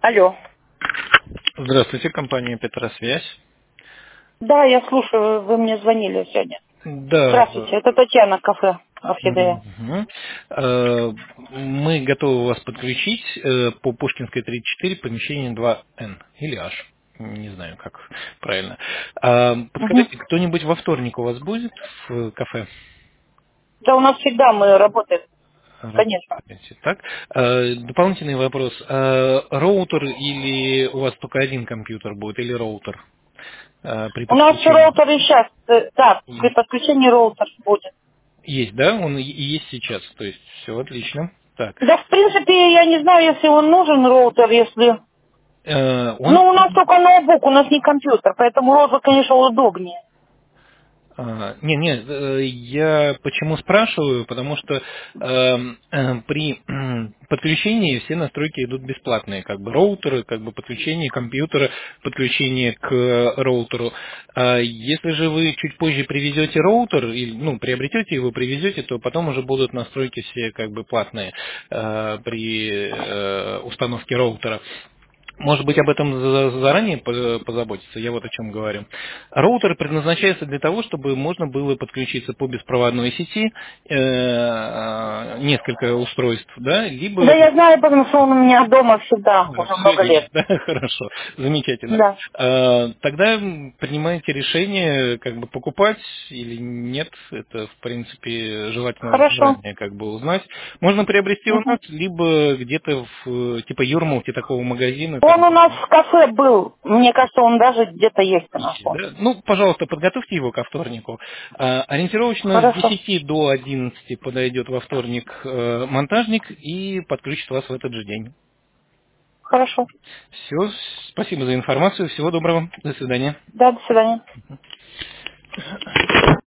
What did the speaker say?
Алло. Здравствуйте, компания Петросвязь. Да, я слушаю, вы мне звонили сегодня. Да, Здравствуйте, это Татьяна, кафе «Орхидея». мгм. Мы готовы вас подключить по Пушкинской 34, помещение 2Н или H. Не знаю, как правильно. Мгм. Подскажите, кто-нибудь во вторник у вас будет в кафе? Да, у нас всегда мы работаем, конечно. Работаете, так? Дополнительный вопрос. Роутер или у вас только один компьютер будет, или роутер при У нас подключении? роутер и сейчас, да, при подключении роутер будет. Есть, да? Он и есть сейчас. То есть все отлично. Так. Да, в принципе, я не знаю, если он нужен, роутер, если... Он Ну, у нас только ноутбук, у нас не компьютер, поэтому роутер, конечно, удобнее. я почему спрашиваю, потому что при подключении все настройки идут бесплатные, как бы роутеры, как бы подключение компьютера, подключение к роутеру. Если же вы чуть позже привезете роутер, или, приобретете его, привезете, то потом уже будут настройки все как бы платные при установке роутера. Может быть, об этом заранее позаботиться, я вот о чем говорю. Роутер предназначается для того, чтобы можно было подключиться по беспроводной сети, несколько устройств, да, Да, либо я знаю, потому что он у меня дома всегда, уже все много лет. есть, да, хорошо, замечательно. Да, Тогда принимаете решение, как бы покупать или нет, это, в принципе, желательно хорошо. заранее как бы узнать. Можно приобрести у Мгм. нас, либо где-то в типа Юрмалки такого магазина, Он там у нас в кафе был, мне кажется, он даже где-то есть у нас. есть, Вот. да? Ну, пожалуйста, подготовьте его ко вторнику. Ориентировочно с Хорошо. 10 до 11 подойдет во вторник монтажник и подключит вас в этот же день. Хорошо. Все, спасибо за информацию, всего доброго, до свидания. Да, до свидания.